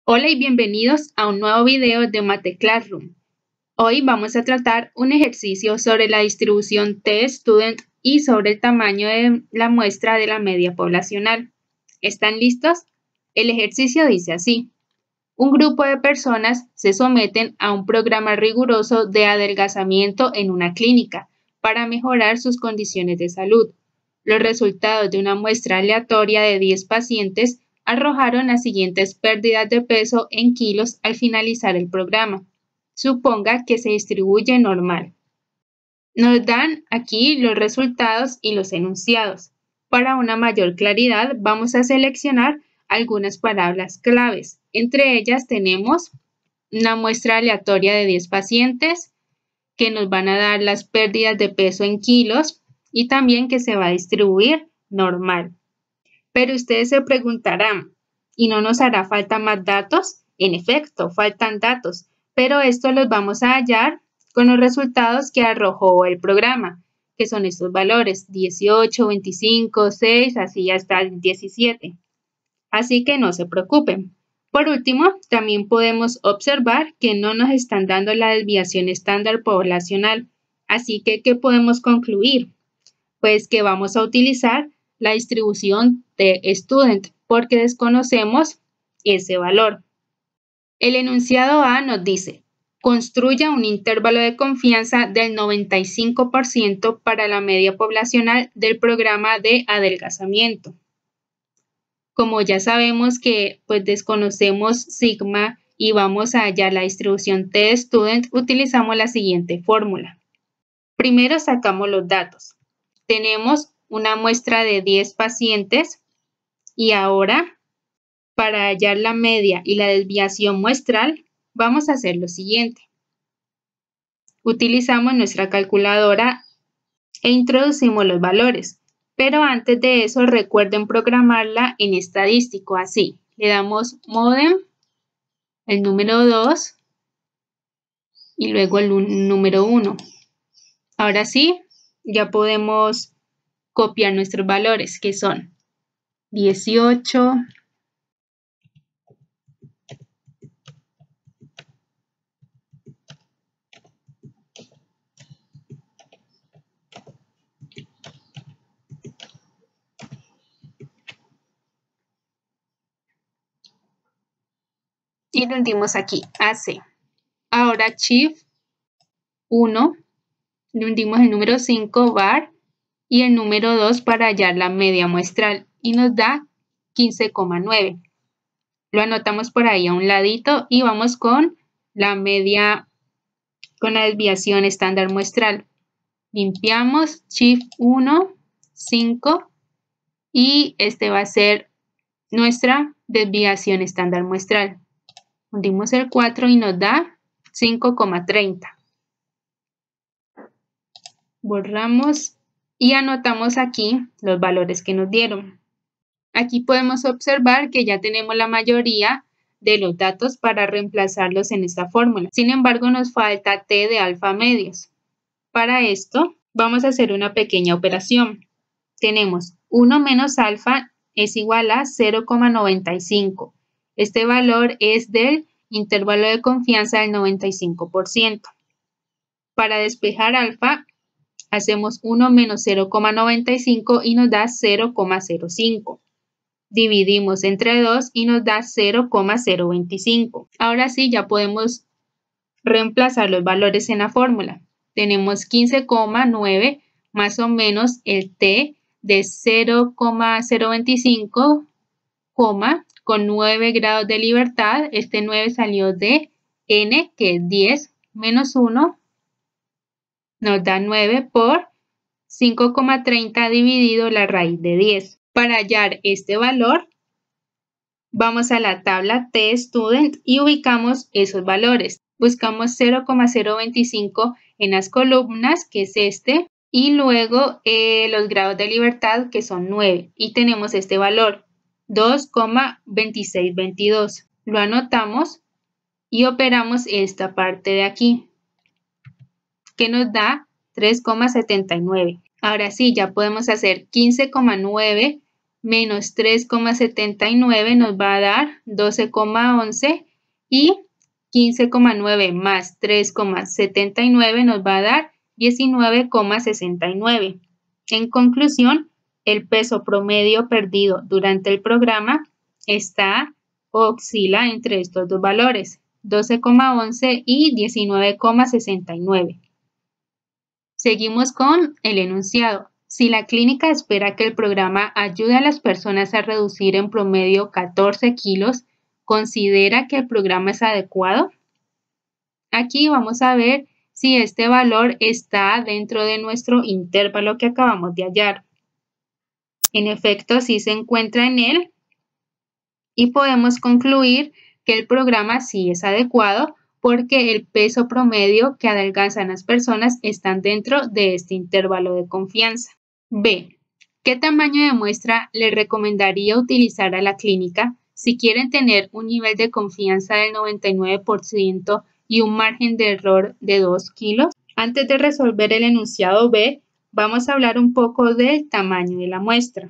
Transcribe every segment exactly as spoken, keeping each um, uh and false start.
Hola y bienvenidos a un nuevo video de Mate Classroom. Hoy vamos a tratar un ejercicio sobre la distribución T-Student y sobre el tamaño de la muestra de la media poblacional. ¿Están listos? El ejercicio dice así. Un grupo de personas se someten a un programa riguroso de adelgazamiento en una clínica para mejorar sus condiciones de salud. Los resultados de una muestra aleatoria de diez pacientes arrojaron las siguientes pérdidas de peso en kilos al finalizar el programa. Suponga que se distribuye normal. Nos dan aquí los resultados y los enunciados. Para una mayor claridad, vamos a seleccionar algunas palabras claves. Entre ellas tenemos una muestra aleatoria de diez pacientes que nos van a dar las pérdidas de peso en kilos y también que se va a distribuir normal. Pero ustedes se preguntarán, ¿y no nos hará falta más datos? En efecto, faltan datos, pero estos los vamos a hallar con los resultados que arrojó el programa, que son estos valores, dieciocho, veinticinco, seis, así hasta el diecisiete. Así que no se preocupen. Por último, también podemos observar que no nos están dando la desviación estándar poblacional. Así que, ¿qué podemos concluir? Pues que vamos a utilizar la distribución de Student porque desconocemos ese valor. El enunciado A nos dice, construya un intervalo de confianza del noventa y cinco por ciento para la media poblacional del programa de adelgazamiento. Como ya sabemos que pues desconocemos sigma y vamos a hallar la distribución T-Student, utilizamos la siguiente fórmula. Primero sacamos los datos. Tenemos una muestra de diez pacientes y ahora para hallar la media y la desviación muestral vamos a hacer lo siguiente. Utilizamos nuestra calculadora e introducimos los valores, pero antes de eso recuerden programarla en estadístico así. Le damos modem, el número dos y luego el número uno. Ahora sí, ya podemos copiar nuestros valores que son dieciocho, y lo hundimos aquí, A C. Ahora Shift uno, le hundimos el número cinco, bar, y el número dos para hallar la media muestral y nos da quince coma nueve. Lo anotamos por ahí a un ladito y vamos con la media, con la desviación estándar muestral. Limpiamos Shift uno, cinco y este va a ser nuestra desviación estándar muestral. Hundimos el cuatro y nos da cinco coma treinta. Borramos y anotamos aquí los valores que nos dieron. Aquí podemos observar que ya tenemos la mayoría de los datos para reemplazarlos en esta fórmula. Sin embargo, nos falta T de alfa medios. Para esto, vamos a hacer una pequeña operación. Tenemos uno menos alfa es igual a cero coma noventa y cinco. Este valor es del intervalo de confianza del noventa y cinco por ciento. Para despejar alfa, hacemos uno menos cero coma noventa y cinco y nos da cero coma cero cinco. Dividimos entre dos y nos da cero coma cero veinticinco. Ahora sí, ya podemos reemplazar los valores en la fórmula. Tenemos quince coma nueve más o menos el T de cero coma cero veinticinco, con nueve grados de libertad. Este nueve salió de N, que es diez, menos uno, nos da nueve por cinco coma treinta dividido la raíz de diez. Para hallar este valor, vamos a la tabla T-Student y ubicamos esos valores. Buscamos cero coma cero veinticinco en las columnas, que es este, y luego eh, los grados de libertad, que son nueve, y tenemos este valor, dos coma veintiséis veintidós. Lo anotamos y operamos esta parte de aquí, que nos da tres coma setenta y nueve. Ahora sí, ya podemos hacer quince coma nueve menos tres coma setenta y nueve nos va a dar doce coma once y quince coma nueve más tres coma setenta y nueve nos va a dar diecinueve coma sesenta y nueve. En conclusión, el peso promedio perdido durante el programa está o oscila entre estos dos valores, doce coma once y diecinueve coma sesenta y nueve. Seguimos con el enunciado. Si la clínica espera que el programa ayude a las personas a reducir en promedio catorce kilos, ¿considera que el programa es adecuado? Aquí vamos a ver si este valor está dentro de nuestro intervalo que acabamos de hallar. En efecto, sí se encuentra en él y podemos concluir que el programa sí es adecuado porque el peso promedio que adelgazan las personas están dentro de este intervalo de confianza. B. ¿Qué tamaño de muestra le recomendaría utilizar a la clínica si quieren tener un nivel de confianza del noventa y nueve por ciento y un margen de error de dos kilos? Antes de resolver el enunciado B, vamos a hablar un poco del tamaño de la muestra.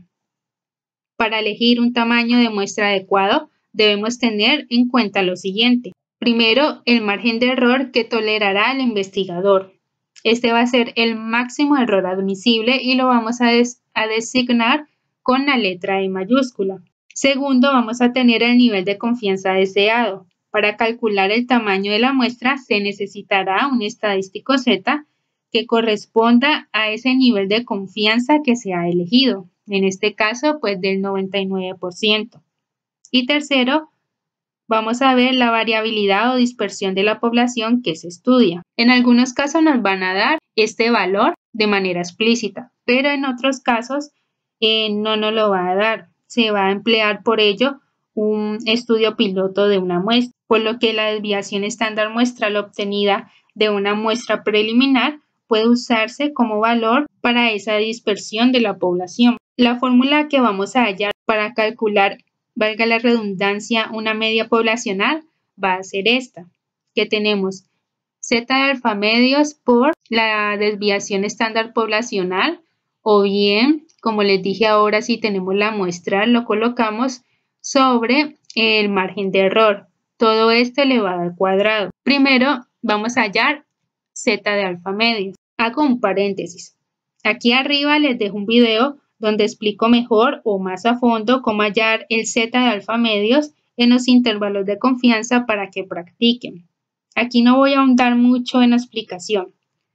Para elegir un tamaño de muestra adecuado, debemos tener en cuenta lo siguiente. Primero, el margen de error que tolerará el investigador. Este va a ser el máximo error admisible y lo vamos a, des a designar con la letra E mayúscula. Segundo, vamos a tener el nivel de confianza deseado. Para calcular el tamaño de la muestra se necesitará un estadístico Z que corresponda a ese nivel de confianza que se ha elegido. En este caso, pues del noventa y nueve por ciento. Y tercero, vamos a ver la variabilidad o dispersión de la población que se estudia. En algunos casos nos van a dar este valor de manera explícita, pero en otros casos eh, no nos lo va a dar. Se va a emplear por ello un estudio piloto de una muestra, por lo que la desviación estándar muestral obtenida de una muestra preliminar puede usarse como valor para esa dispersión de la población. La fórmula que vamos a hallar para calcular, valga la redundancia, una media poblacional va a ser esta, que tenemos Z de alfa medios por la desviación estándar poblacional, o bien, como les dije ahora, si tenemos la muestra, lo colocamos sobre el margen de error. Todo esto elevado al cuadrado. Primero vamos a hallar Z de alfa medios. Hago un paréntesis. Aquí arriba les dejo un video donde explico mejor o más a fondo cómo hallar el Z de alfa medios en los intervalos de confianza para que practiquen. Aquí no voy a ahondar mucho en la explicación.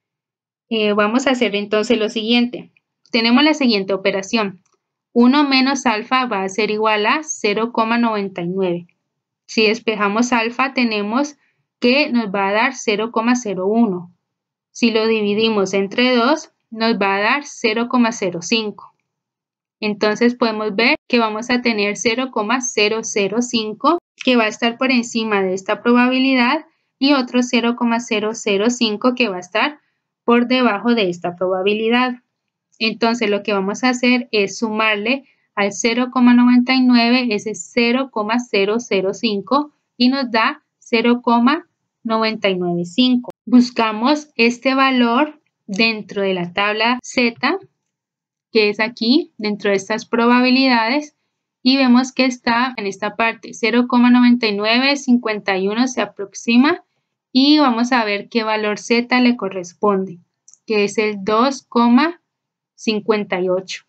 Eh, vamos a hacer entonces lo siguiente. Tenemos la siguiente operación. uno menos alfa va a ser igual a cero coma noventa y nueve. Si despejamos alfa, tenemos que nos va a dar cero coma cero uno. Si lo dividimos entre dos, nos va a dar cero coma cero cinco. Entonces podemos ver que vamos a tener cero coma cero cero cinco que va a estar por encima de esta probabilidad y otro cero coma cero cero cinco que va a estar por debajo de esta probabilidad. Entonces lo que vamos a hacer es sumarle al cero coma noventa y nueve ese cero coma cero cero cinco y nos da cero coma noventa y nueve cinco. Buscamos este valor dentro de la tabla Z, que es aquí, dentro de estas probabilidades, y vemos que está en esta parte, cero coma noventa y nueve cincuenta y uno se aproxima, y vamos a ver qué valor Z le corresponde, que es el dos coma cincuenta y ocho.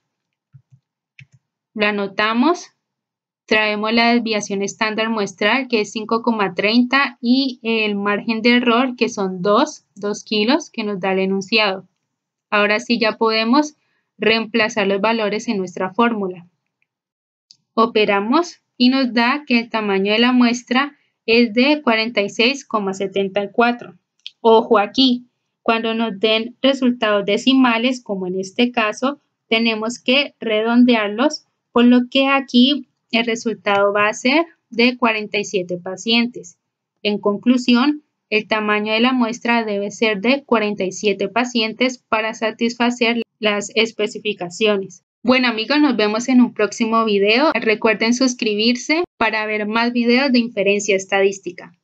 Lo anotamos, traemos la desviación estándar muestral, que es cinco coma treinta, y el margen de error, que son dos, dos kilos, que nos da el enunciado. Ahora sí ya podemos reemplazar los valores en nuestra fórmula. Operamos y nos da que el tamaño de la muestra es de cuarenta y seis coma setenta y cuatro. Ojo aquí, cuando nos den resultados decimales, como en este caso, tenemos que redondearlos, por lo que aquí el resultado va a ser de cuarenta y siete pacientes. En conclusión, el tamaño de la muestra debe ser de cuarenta y siete pacientes para satisfacer las especificaciones. Bueno amigos, nos vemos en un próximo video. Recuerden suscribirse para ver más videos de inferencia estadística.